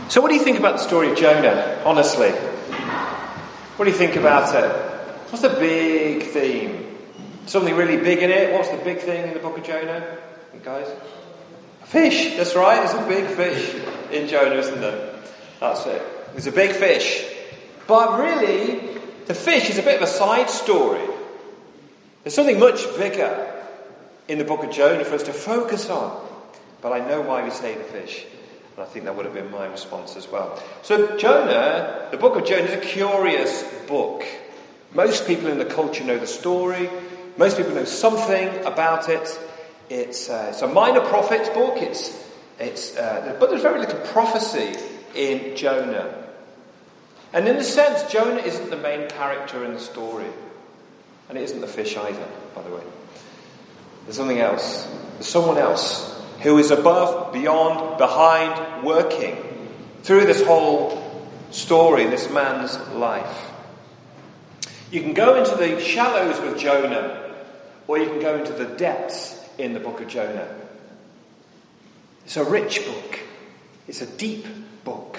So what do you think about the story of Jonah, honestly? What do you think about it? What's the big theme? Something really big in it? What's the big thing in the book of Jonah? You guys? A fish, that's right. There's a big fish in Jonah, isn't there? That's it. There's a big fish. But really, the fish is a bit of a side story. There's something much bigger in the book of Jonah for us to focus on. But I know why we say the fish. And I think that would have been my response as well. So Jonah, the book of Jonah, is a curious book. Most people in the culture know the story. Most people know something about it. It's a minor prophet's book. But there's very little prophecy in Jonah. And in a sense, Jonah isn't the main character in the story. And it isn't the fish either, by the way. There's something else. There's someone else who is above, beyond, behind, working through this whole story, this man's life. You can go into the shallows with Jonah, or you can go into the depths in the book of Jonah. It's a rich book. It's a deep book.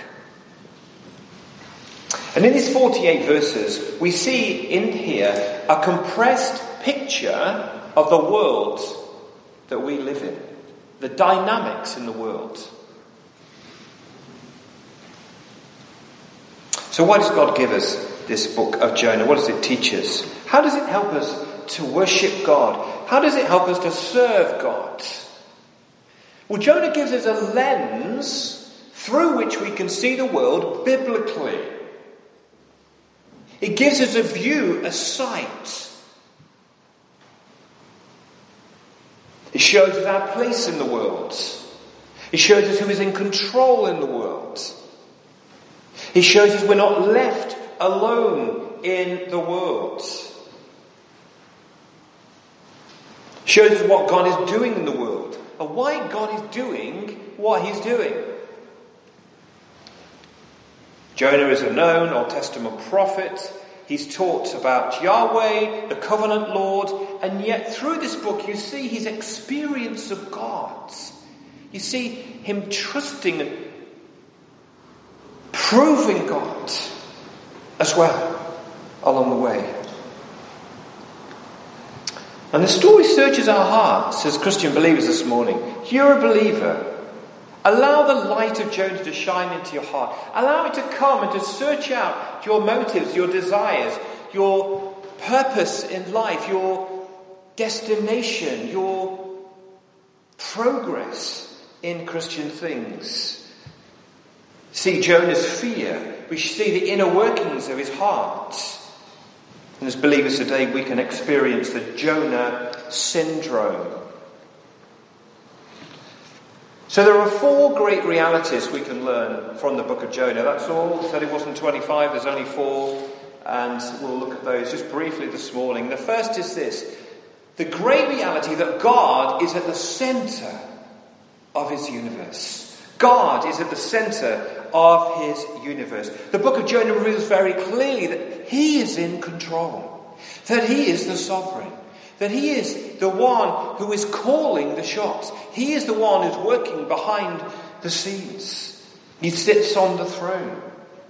And in these 48 verses, we see in here a compressed picture of the world that we live in. The dynamics in the world. So why does God give us this book of Jonah? What does it teach us? How does it help us to worship God? How does it help us to serve God? Well, Jonah gives us a lens through which we can see the world biblically. It gives us a view, a sight. It shows us our place in the world. It shows us who is in control in the world. It shows us we're not left alone in the world. It shows us what God is doing in the world and why God is doing what he's doing. Jonah is a known Old Testament prophet. He's taught about Yahweh, the covenant Lord, and yet through this book you see his experience of God. You see him trusting and proving God as well along the way. And the story searches our hearts as Christian believers this morning. You're a believer. Allow the light of Jonah to shine into your heart. Allow it to come and to search out your motives, your desires, your purpose in life, your destination, your progress in Christian things. See Jonah's fear. We see the inner workings of his heart. And as believers today, we can experience the Jonah syndrome. So there are 4 great realities we can learn from the book of Jonah. That's all. Said it wasn't 25, there's only 4. And we'll look at those just briefly this morning. The first is this. The great reality that God is at the centre of his universe. God is at the centre of his universe. The book of Jonah reveals very clearly that he is in control. That he is the sovereign. That he is the one who is calling the shots. He is the one who's working behind the scenes. He sits on the throne.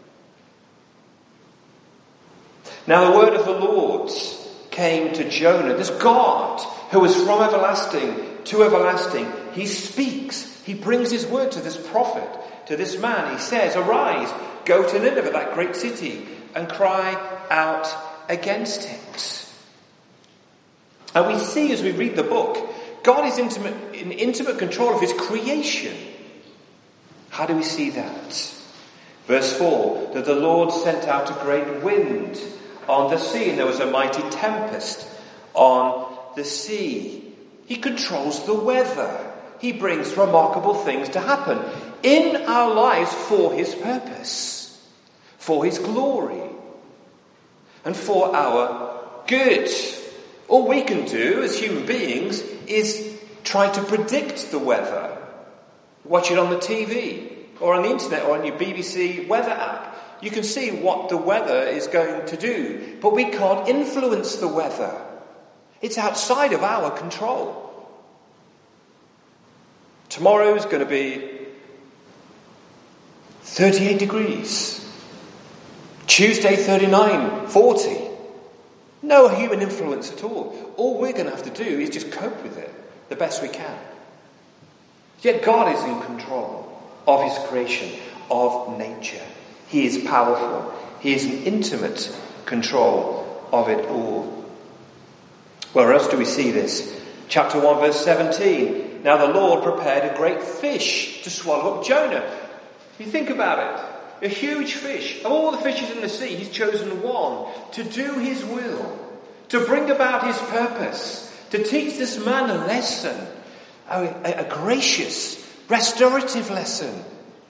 Now the word of the Lord came to Jonah. This God who is from everlasting to everlasting. He speaks. He brings his word to this prophet, to this man. He says, "Arise, go to Nineveh, that great city, and cry out against it." And we see as we read the book, God is in intimate control of his creation. How do we see that? Verse 4, that the Lord sent out a great wind on the sea, and there was a mighty tempest on the sea. He controls the weather. He brings remarkable things to happen in our lives for his purpose, for his glory, and for our good. All we can do as human beings is try to predict the weather. Watch it on the TV or on the internet or on your BBC weather app. You can see what the weather is going to do. But we can't influence the weather. It's outside of our control. Tomorrow's going to be 38 degrees. Tuesday 39, 40. No human influence at all. All we're going to have to do is just cope with it the best we can. Yet God is in control of his creation, of nature. He is powerful. He is in intimate control of it all. Where else do we see this? Chapter 1 verse 17. Now the Lord prepared a great fish to swallow up Jonah. You think about it. A huge fish. Of all the fishes in the sea, he's chosen one to do his will, to bring about his purpose, to teach this man a lesson, a gracious, restorative lesson.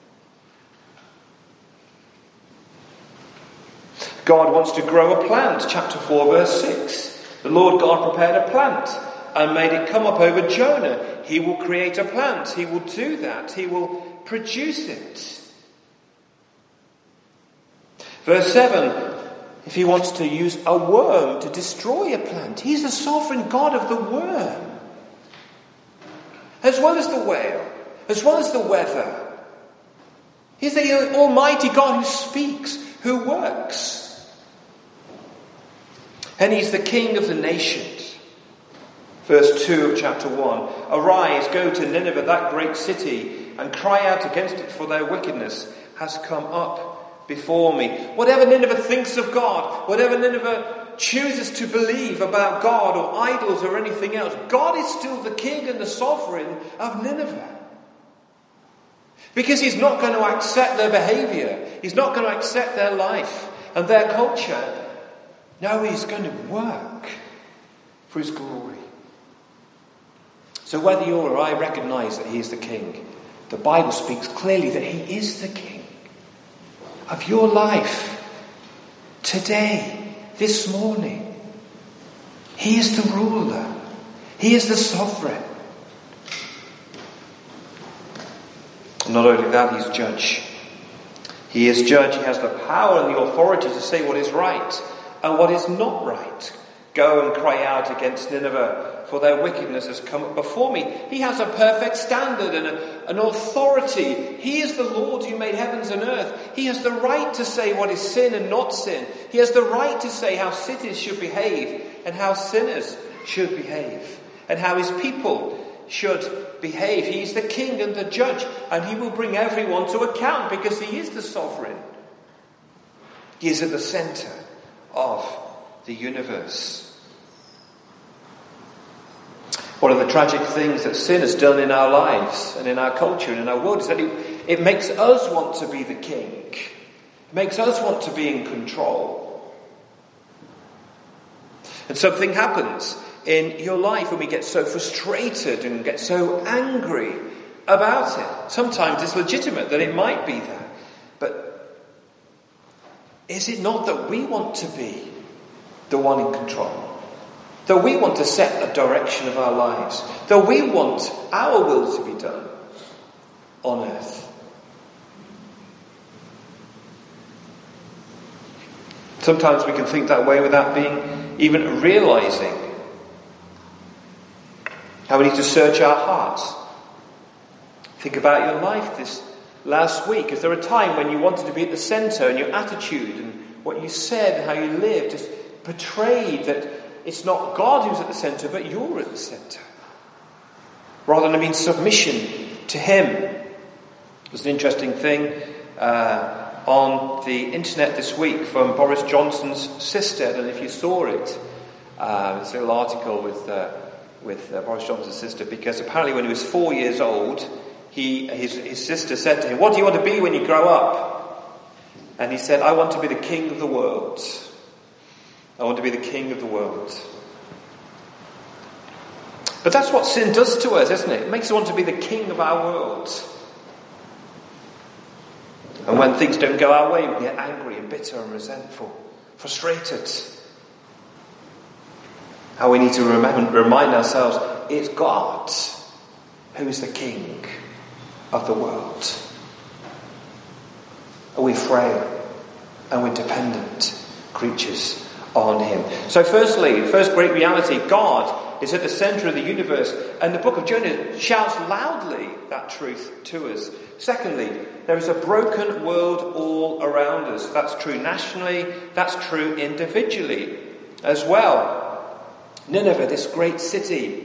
God wants to grow a plant. Chapter 4 verse 6. The Lord God prepared a plant and made it come up over Jonah. He will create a plant. He will do that. He will produce it. Verse 7, if he wants to use a worm to destroy a plant, he's the sovereign God of the worm. As well as the whale, as well as the weather. He's the Almighty God who speaks, who works. And he's the King of the nations. Verse 2 of chapter 1, arise, go to Nineveh, that great city, and cry out against it, for their wickedness has come up before me. Whatever Nineveh thinks of God, whatever Nineveh chooses to believe about God or idols or anything else, God is still the king and the sovereign of Nineveh. Because he's not going to accept their behavior. He's not going to accept their life and their culture. No, he's going to work for his glory. So whether you or I recognize that he is the king, the Bible speaks clearly that he is the king of your life, today, this morning. He is the ruler. He is the sovereign. Not only that, he's judge. He is judge. He has the power and the authority to say what is right and what is not right. Go and cry out against Nineveh, for their wickedness has come up before me. He has a perfect standard and an authority. He is the Lord who made heavens and earth. He has the right to say what is sin and not sin. He has the right to say how cities should behave and how sinners should behave and how his people should behave. He is the king and the judge, and he will bring everyone to account because he is the sovereign. He is at the center of the universe. One of the tragic things that sin has done in our lives and in our culture and in our world is that it makes us want to be the king. It makes us want to be in control. And something happens in your life when we get so frustrated and get so angry about it. Sometimes it's legitimate that it might be that. But is it not that we want to be the one in control? That we want to set the direction of our lives. That we want our will to be done on earth. Sometimes we can think that way without even realizing how we need to search our hearts. Think about your life this last week. Is there a time when you wanted to be at the centre and your attitude and what you said and how you lived just portrayed that it's not God who's at the centre, but you're at the centre? Rather than being submission to him. There's an interesting thing on the internet this week from Boris Johnson's sister. I don't know if you saw it. It's a little article with Boris Johnson's sister, because apparently when he was 4 years old, his sister said to him, "What do you want to be when you grow up?" And he said, "I want to be the king of the world. I want to be the king of the world." But that's what sin does to us, isn't it? It makes us want to be the king of our world. And when things don't go our way, we get angry and bitter and resentful, frustrated. How we need to remind ourselves, it's God who is the king of the world. And we're frail and we're dependent creatures on him. So firstly, first great reality, God is at the centre of the universe, and the book of Jonah shouts loudly that truth to us. Secondly, there is a broken world all around us. That's true nationally, that's true individually as well. Nineveh, this great city.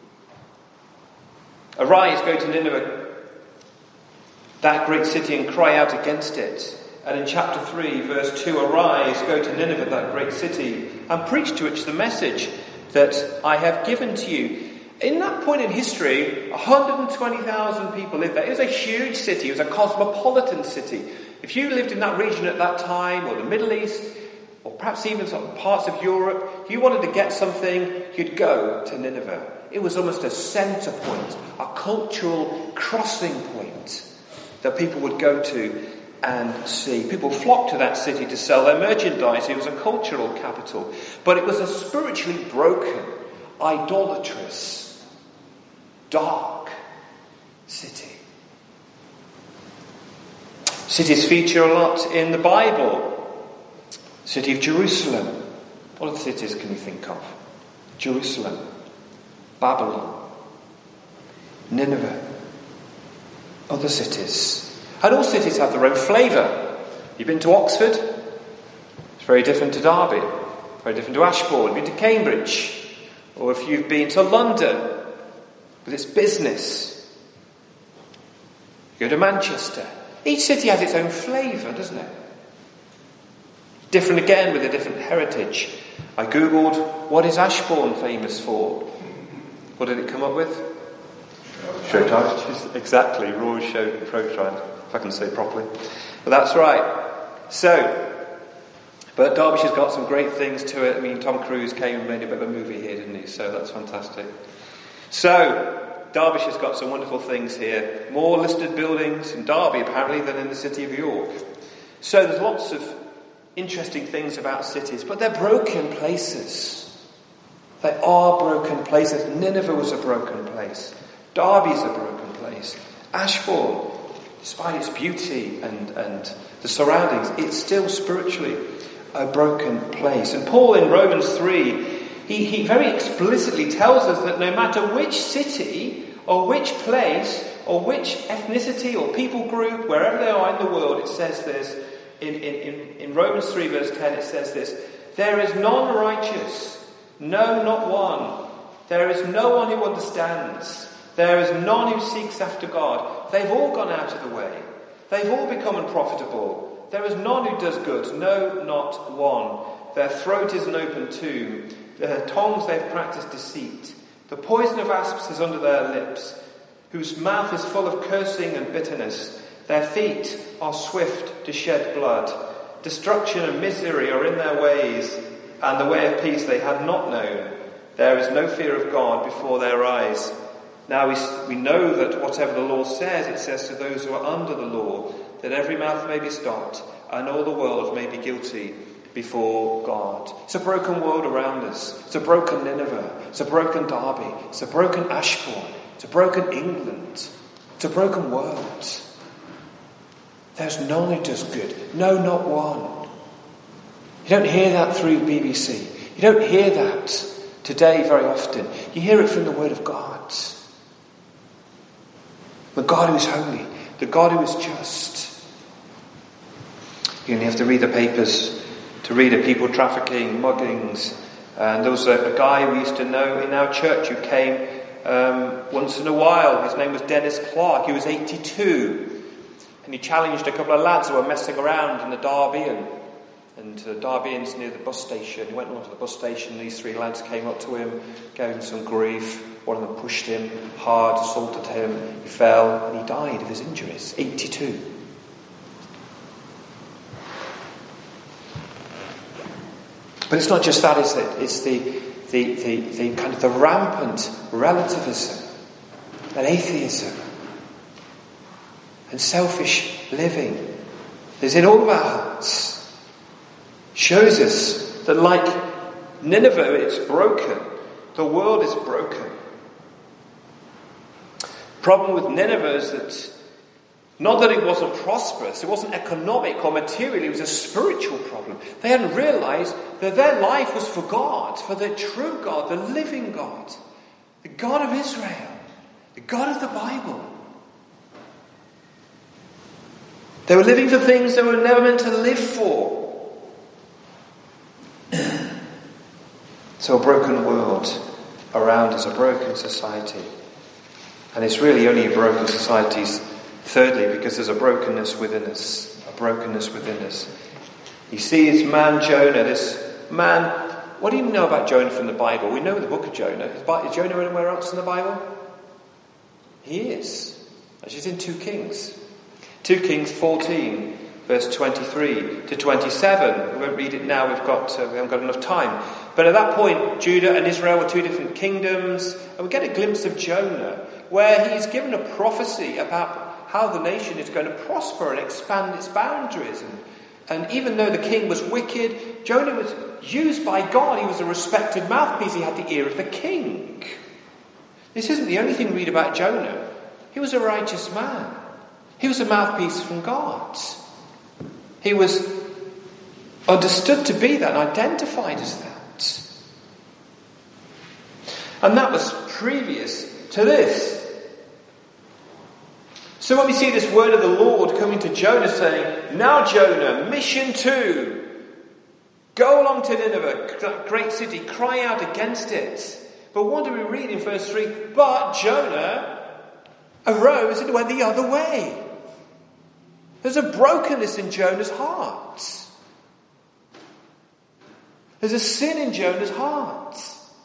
Arise, go to Nineveh, that great city, and cry out against it. And in chapter 3, verse 2, arise, go to Nineveh, that great city, and preach to it the message that I have given to you. In that point in history, 120,000 people lived there. It was a huge city. It was a cosmopolitan city. If you lived in that region at that time, or the Middle East, or perhaps even some parts of Europe, if you wanted to get something, you'd go to Nineveh. It was almost a centre point, a cultural crossing point that people would go to and see. People flocked to that city to sell their merchandise. It was a cultural capital. But it was a spiritually broken, idolatrous, dark city. Cities feature a lot in the Bible. City of Jerusalem. What other cities can you think of? Jerusalem, Babylon, Nineveh, other cities. And all cities have their own flavour. You've been to Oxford? It's very different to Derby. Very different to Ashbourne. You've been to Cambridge. Or if you've been to London with its business. You go to Manchester. Each city has its own flavour, doesn't it? Different again with a different heritage. I googled, what is Ashbourne famous for? What did it come up with? Showtime. Exactly, Royal Showtime. If I can say it properly. But that's right. But Derbyshire's got some great things to it. I mean, Tom Cruise came and made a bit of a movie here, didn't he? So that's fantastic. So, Derbyshire's got some wonderful things here. More listed buildings in Derby, apparently, than in the city of York. So there's lots of interesting things about cities, but they're broken places. They are broken places. Nineveh was a broken place. Derby's a broken place. Ashbourne, despite its beauty and the surroundings, it's still spiritually a broken place. And Paul in Romans 3, he very explicitly tells us that no matter which city or which place or which ethnicity or people group, wherever they are in the world, it says this, in Romans 3 verse 10 it says this, there is none righteous, no, not one. There is no one who understands. There is none who seeks after God. They've all gone out of the way. They've all become unprofitable. There is none who does good, no, not one. Their throat is an open tomb. Their tongues they've practiced deceit. The poison of asps is under their lips, whose mouth is full of cursing and bitterness. Their feet are swift to shed blood. Destruction and misery are in their ways, and the way of peace they have not known. There is no fear of God before their eyes. Now we know that whatever the law says, it says to those who are under the law, that every mouth may be stopped, and all the world may be guilty before God. It's a broken world around us. It's a broken Nineveh. It's a broken Derby. It's a broken Ashbourne. It's a broken England. It's a broken world. There's none who does good. No, not one. You don't hear that through BBC. You don't hear that today very often. You hear it from the Word of God. The God who is holy. The God who is just. You only have to read the papers to read of people trafficking, muggings. And there was a guy we used to know in our church who came once in a while. His name was Dennis Clark. He was 82. And he challenged a couple of lads who were messing around in the Derby and Derbyans near the bus station. He went on to the bus station. These three lads came up to him, gave him some grief. One of them pushed him hard, assaulted him. He fell and he died of his injuries. 82. But it's not just that, is it? It's the kind of the rampant relativism and atheism and selfish living is in all of our hearts. Shows us that like Nineveh, it's broken. The world is broken. The problem with Nineveh is that Not that it wasn't prosperous, it wasn't economic or material, it was a spiritual problem. They hadn't realized that their life was for God, for the true God, the living God, the God of Israel, the God of the Bible. They were living for things they were never meant to live for. So a broken world around us, a broken society. And it's really only a broken society, thirdly, because there's a brokenness within us. A brokenness within us. You see this man Jonah, this man. What do you know about Jonah from the Bible? We know the book of Jonah. Is Jonah anywhere else in the Bible? He is. Actually, it's in 2 Kings. 2 Kings 14, verse 23 to 27. We won't read it now, we haven't got enough time. But at that point, Judah and Israel were 2 different kingdoms. And we get a glimpse of Jonah, where he's given a prophecy about how the nation is going to prosper and expand its boundaries. And even though the king was wicked, Jonah was used by God. He was a respected mouthpiece. He had the ear of the king. This isn't the only thing we read about Jonah. He was a righteous man. He was a mouthpiece from God. He was understood to be that and identified as that. And that was previous to this. So when we see this word of the Lord coming to Jonah saying, now Jonah, mission 2. Go along to Nineveh, that great city, cry out against it. But what do we read in verse 3? But Jonah arose and went the other way. There's a brokenness in Jonah's heart. There's a sin in Jonah's heart.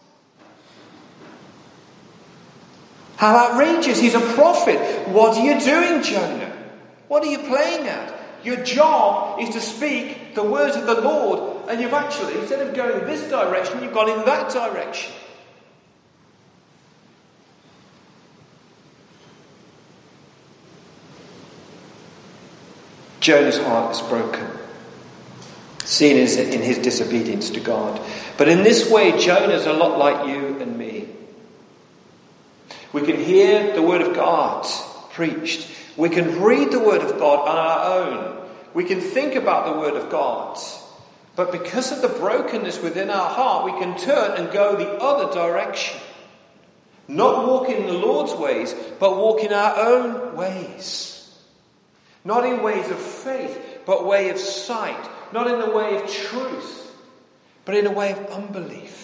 How outrageous. He's a prophet. What are you doing, Jonah? What are you playing at? Your job is to speak the words of the Lord, and you've actually, instead of going in this direction, you've gone in that direction. Jonah's heart is broken, seen in his disobedience to God. But in this way, Jonah's a lot like you and me. We can hear the word of God preached. We can read the word of God on our own. We can think about the word of God. But because of the brokenness within our heart, we can turn and go the other direction. Not walk in the Lord's ways, but walk in our own ways. Not in ways of faith, but way of sight. Not in the way of truth, but in a way of unbelief.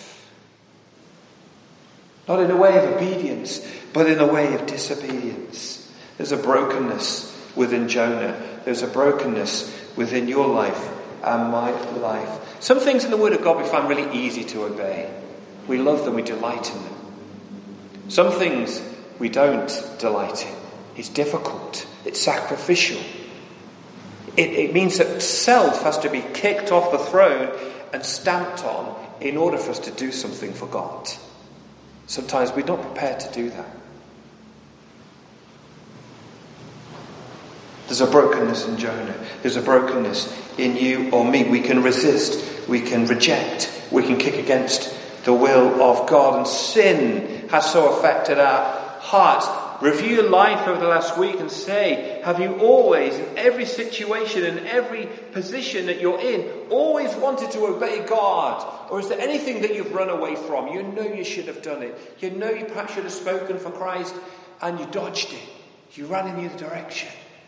Not in a way of obedience, but in a way of disobedience. There's a brokenness within Jonah. There's a brokenness within your life and my life. Some things in the Word of God we find really easy to obey. We love them, we delight in them. Some things we don't delight in. It's difficult. It's sacrificial. It means that self has to be kicked off the throne and stamped on in order for us to do something for God. Sometimes we're not prepared to do that. There's a brokenness in Jonah. There's a brokenness in you or me. We can resist. We can reject. We can kick against the will of God. And sin has so affected our hearts. Review your life over the last week and say, have you always, in every situation, in every position that you're in, always wanted to obey God? Or is there anything that you've run away from? You know you should have done it. You know you perhaps should have spoken for Christ and you dodged it. You ran in the other direction.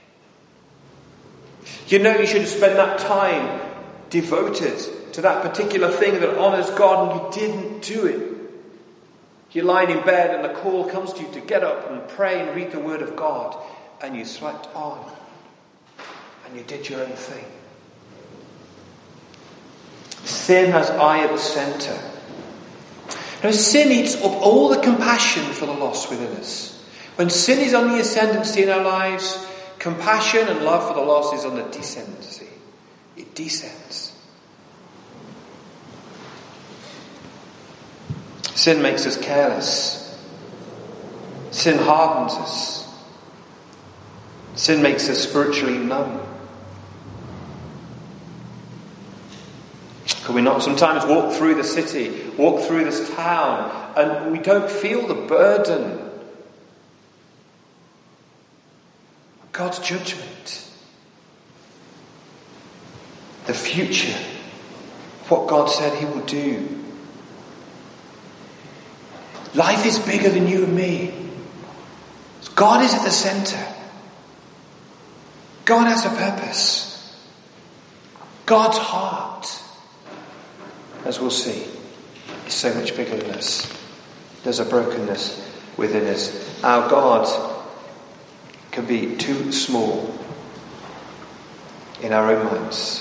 You know you should have spent that time devoted to that particular thing that honours God and you didn't do it. You're lying in bed and the call comes to you to get up and pray and read the word of God, and you slept on and you did your own thing. Sin has I at the centre. Now sin eats up all the compassion for the lost within us. When sin is on the ascendancy in our lives, compassion and love for the lost is on the descendancy. It descends. Sin makes us careless. Sin hardens us. Sin makes us spiritually numb. Can we not sometimes walk through the city, walk through this town, and we don't feel the burden? God's judgment. The future. What God said he will do. Life is bigger than you and me. God is at the centre. God has a purpose. God's heart, as we'll see, is so much bigger than us. There's a brokenness within us. Our God can be too small in our own minds.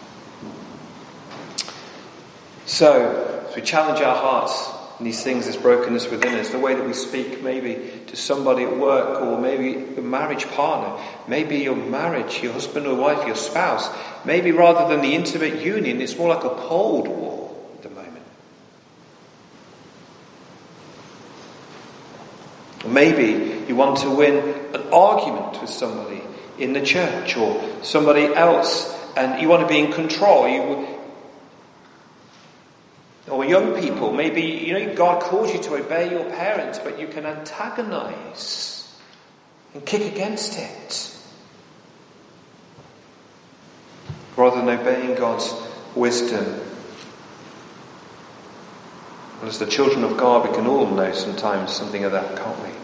So, as we challenge our hearts in these things, this brokenness within us, the way that we speak maybe to somebody at work, or maybe a marriage partner, maybe your marriage, your husband or wife, your spouse, maybe rather than the intimate union, it's more like a cold war at the moment. Or maybe you want to win an argument with somebody in the church or somebody else, and you want to be in control. Or young people, maybe, God calls you to obey your parents, but you can antagonize and kick against it. Rather than obeying God's wisdom. Well, as the children of God, we can all know sometimes something of that, can't we?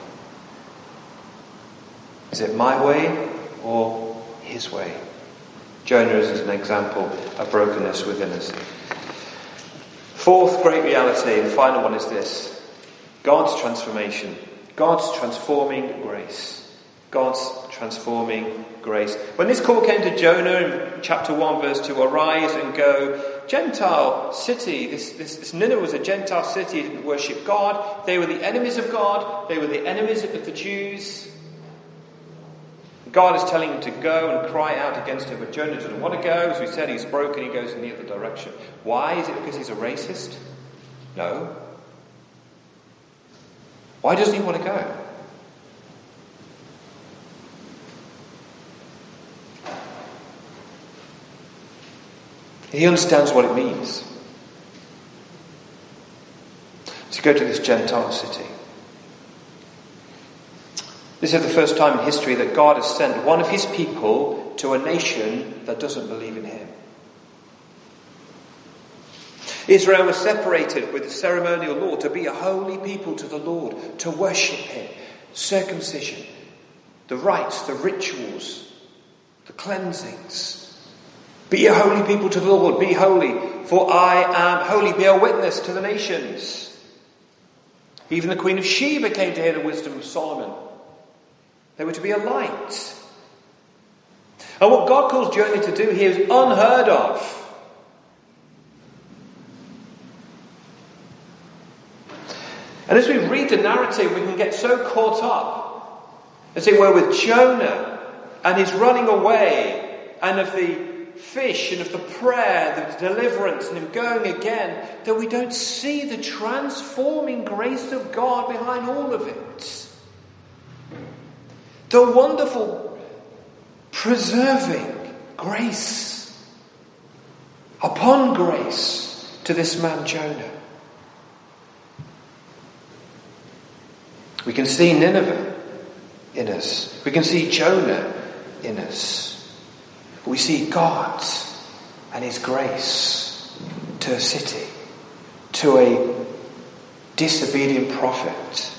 Is it my way or his way? Jonah is an example of brokenness within us. Fourth great reality, and final one, is this: God's transformation. God's transforming grace. God's transforming grace. When this call came to Jonah in chapter 1 verse 2, arise and go, Gentile city, this Nineveh was a Gentile city, it didn't worship God, they were the enemies of God, they were the enemies of the Jews. God is telling him to go and cry out against him, but Jonah doesn't want to go. As we said, he's broken, he goes in the other direction. Why? Is it because he's a racist? No. Why doesn't he want to go? He understands what it means to go to this Gentile city. This is the first time in history that God has sent one of his people to a nation that doesn't believe in him. Israel was separated with the ceremonial law to be a holy people to the Lord, to worship him. Circumcision, the rites, the rituals, the cleansings. Be a holy people to the Lord, be holy, for I am holy. Be a witness to the nations. Even the Queen of Sheba came to hear the wisdom of Solomon. They were to be a light. And what God calls Jonah to do here is unheard of. And as we read the narrative, we can get so caught up, as it were, with Jonah and his running away, and of the fish, and of the prayer, the deliverance, and him going again, that we don't see the transforming grace of God behind all of it. The wonderful, preserving grace upon grace to this man Jonah. We can see Nineveh in us. We can see Jonah in us. We see God and his grace to a city, to a disobedient prophet.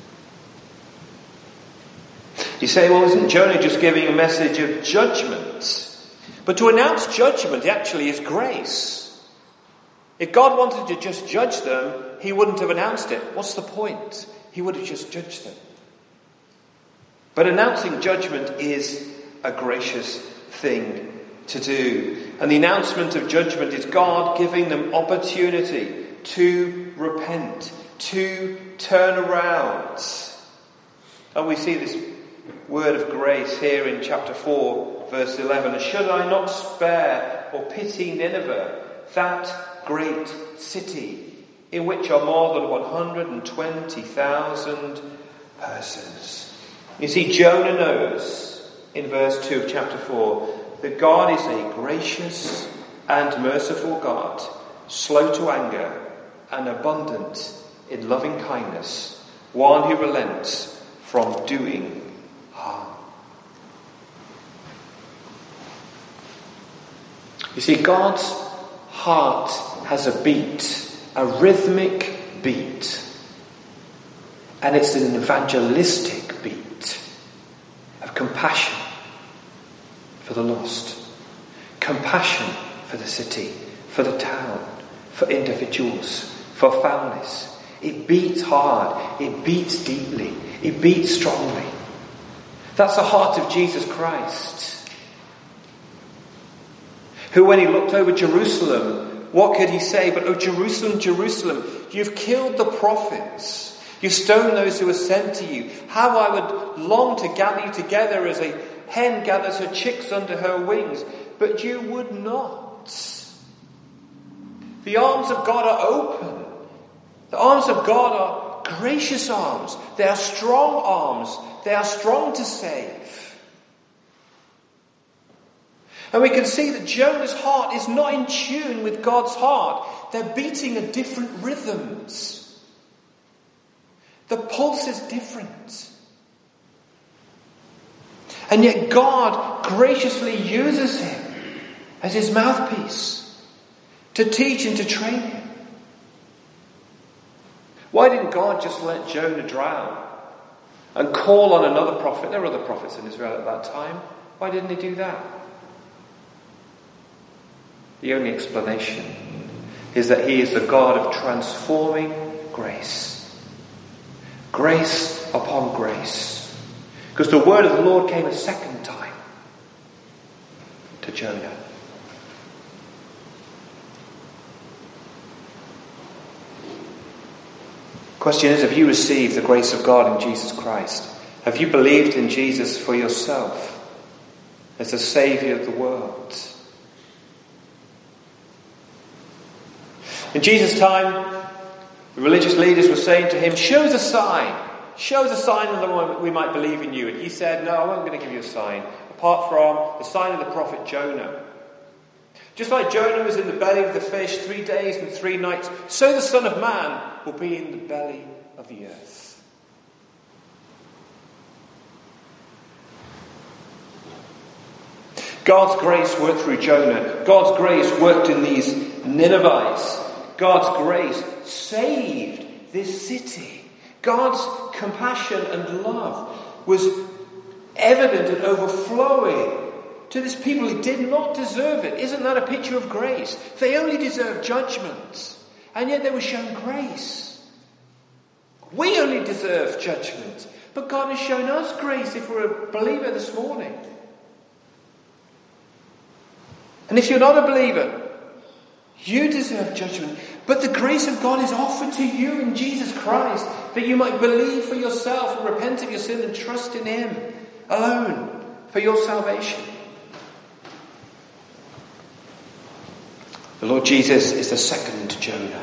You say, well, isn't Jonah just giving a message of judgment? But to announce judgment actually is grace. If God wanted to just judge them, he wouldn't have announced it. What's the point? He would have just judged them. But announcing judgment is a gracious thing to do. And the announcement of judgment is God giving them opportunity to repent, to turn around. And we see this word of grace here in chapter 4, verse 11. Should I not spare or pity Nineveh, that great city, in which are more than 120,000 persons? You see, Jonah knows in verse 2 of chapter 4 that God is a gracious and merciful God, slow to anger and abundant in loving kindness, one who relents from doing harm. You see, God's heart has a beat, a rhythmic beat. And it's an evangelistic beat of compassion for the lost, compassion for the city, for the town, for individuals, for families. It beats hard, it beats deeply, it beats strongly. That's the heart of Jesus Christ, who, when he looked over Jerusalem, what could he say but, "Oh, Jerusalem, Jerusalem, you've killed the prophets. You stone those who are sent to you. How I would long to gather you together as a hen gathers her chicks under her wings, but you would not." The arms of God are open. The arms of God are gracious arms. They are strong arms. They are strong to save. And we can see that Jonah's heart is not in tune with God's heart. They're beating at different rhythms. The pulse is different. And yet God graciously uses him as his mouthpiece to teach and to train him. Why didn't God just let Jonah drown and call on another prophet? There were other prophets in Israel at that time. Why didn't he do that? The only explanation is that he is the God of transforming grace. Grace upon grace. Because the word of the Lord came a second time to Jonah. Question is, have you received the grace of God in Jesus Christ? Have you believed in Jesus for yourself as the Saviour of the world? In Jesus' time, the religious leaders were saying to him, "Show us a sign. Show us a sign that we might believe in you." And he said, "No, I'm not going to give you a sign, apart from the sign of the prophet Jonah. Just like Jonah was in the belly of the fish 3 days and 3 nights, so the Son of Man will be in the belly of the earth." God's grace worked through Jonah. God's grace worked in these Ninevites. God's grace saved this city. God's compassion and love was evident and overflowing to this people who did not deserve it. Isn't that a picture of grace? They only deserved judgment, and yet they were shown grace. We only deserve judgment, but God has shown us grace if we're a believer this morning. And if you're not a believer, you deserve judgment. But the grace of God is offered to you in Jesus Christ, that you might believe for yourself and repent of your sin and trust in him alone for your salvation. The Lord Jesus is the second Jonah.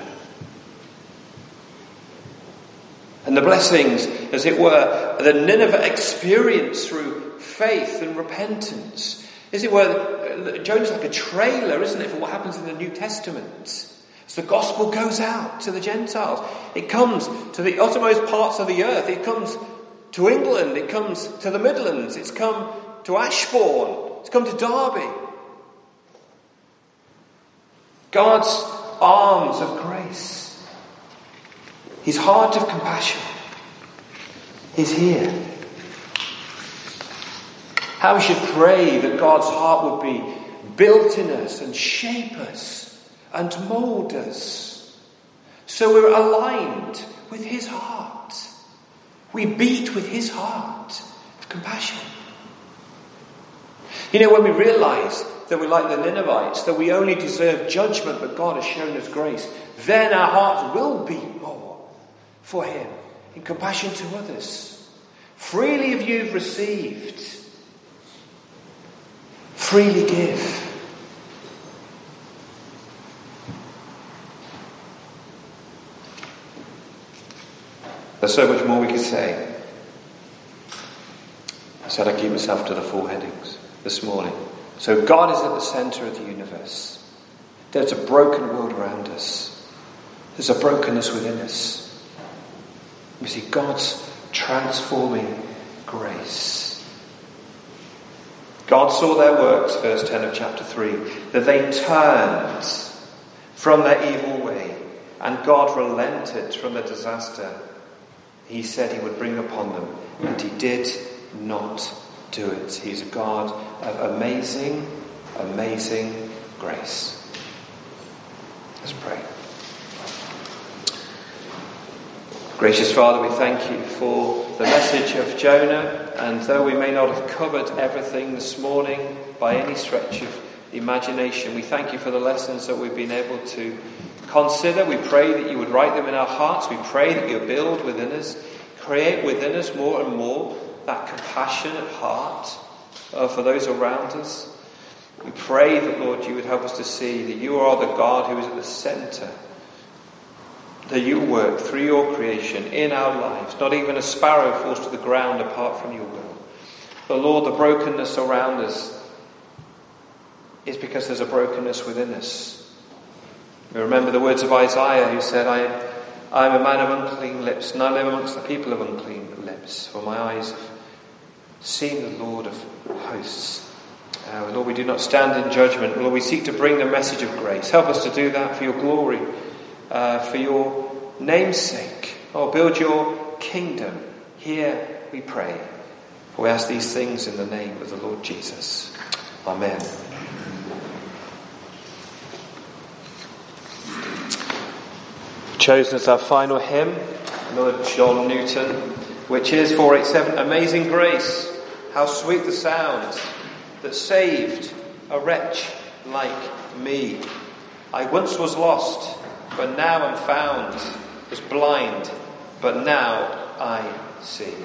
And the blessings, as it were, the Nineveh experience through faith and repentance. As it were, Jonah's like a trailer, isn't it, for what happens in the New Testament. As the gospel goes out to the Gentiles, it comes to the uttermost parts of the earth. It comes to England. It comes to the Midlands. It's come to Ashbourne. It's come to Derby. God's arms of grace, his heart of compassion is here. How we should pray that God's heart would be built in us and shape us and mould us so we're aligned with his heart. We beat with his heart of compassion. You know, when we realise that we're like the Ninevites, that we only deserve judgment but God has shown us grace, then our hearts will beat more for him in compassion to others. Freely have you received, freely give. There's so much more we could say. I said I keep myself to the 4 headings this morning. So God is at the centre of the universe. There's a broken world around us. There's a brokenness within us. We see God's transforming grace. God saw their works, verse 10 of chapter 3, that they turned from their evil way, and God relented from the disaster he said he would bring upon them, and he did not do it. He's a God of amazing, amazing grace. Let's pray. Gracious Father, we thank you for the message of Jonah, and though we may not have covered everything this morning by any stretch of the imagination, we thank you for the lessons that we've been able to consider. We pray that you would write them in our hearts. We pray that you build within us, create within us more and more that compassionate heart for those around us. We pray that, Lord, you would help us to see that you are the God who is at the centre, that you work through your creation in our lives. Not even a sparrow falls to the ground apart from your will. But Lord, the brokenness around us is because there's a brokenness within us. We remember the words of Isaiah, who said, I am a man of unclean lips, and I live amongst the people of unclean lips, for my eyes have seen the Lord of hosts. Lord, we do not stand in judgment. Lord, we seek to bring the message of grace. Help us to do that for your glory, for your name's sake. Oh, build your kingdom here, we pray. We ask these things in the name of the Lord Jesus. Amen. Chosen as our final hymn, Lord John Newton, which is 487, Amazing Grace. How sweet the sound that saved a wretch like me. I once was lost, but now am found, was blind, but now I see.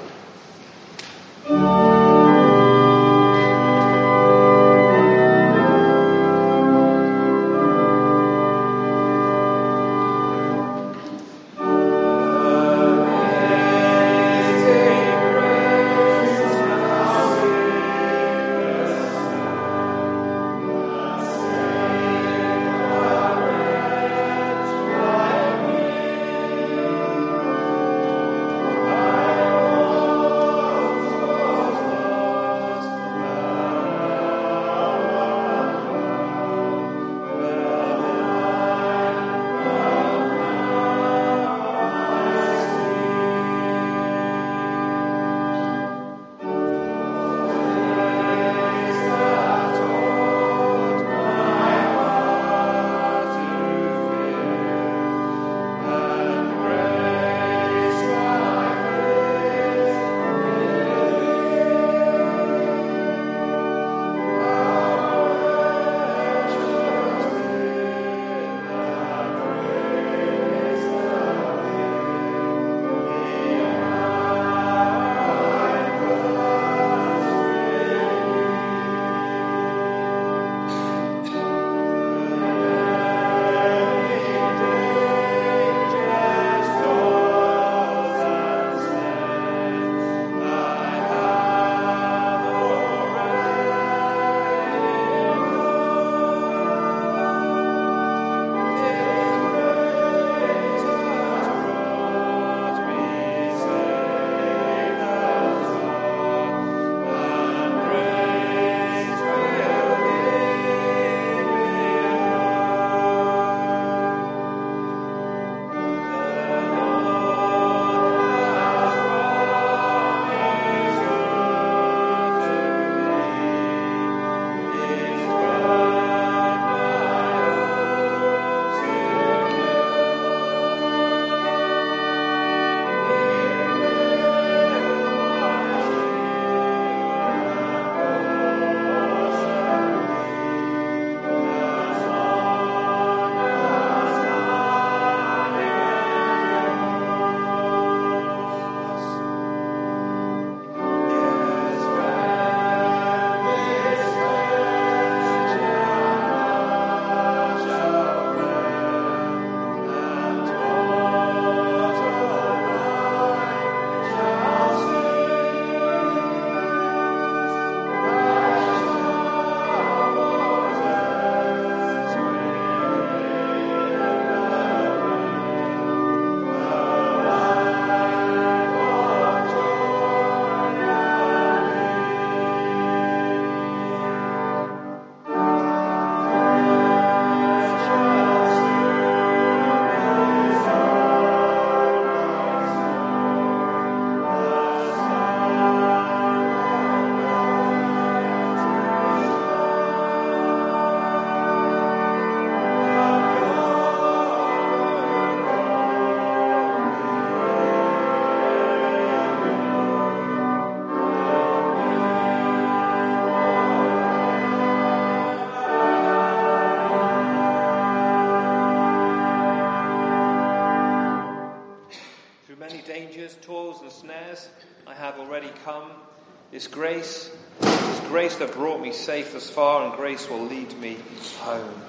pitfalls and snares I have already come. It's grace that brought me safe thus far, and grace will lead me home.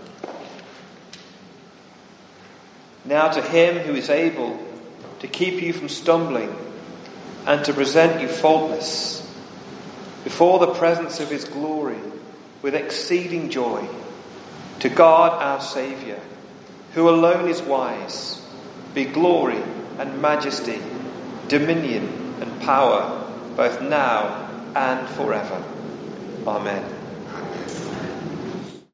Now to him who is able to keep you from stumbling and to present you faultless before the presence of his glory with exceeding joy, to God our Saviour, who alone is wise, be glory and majesty, dominion and power, both now and forever. Amen.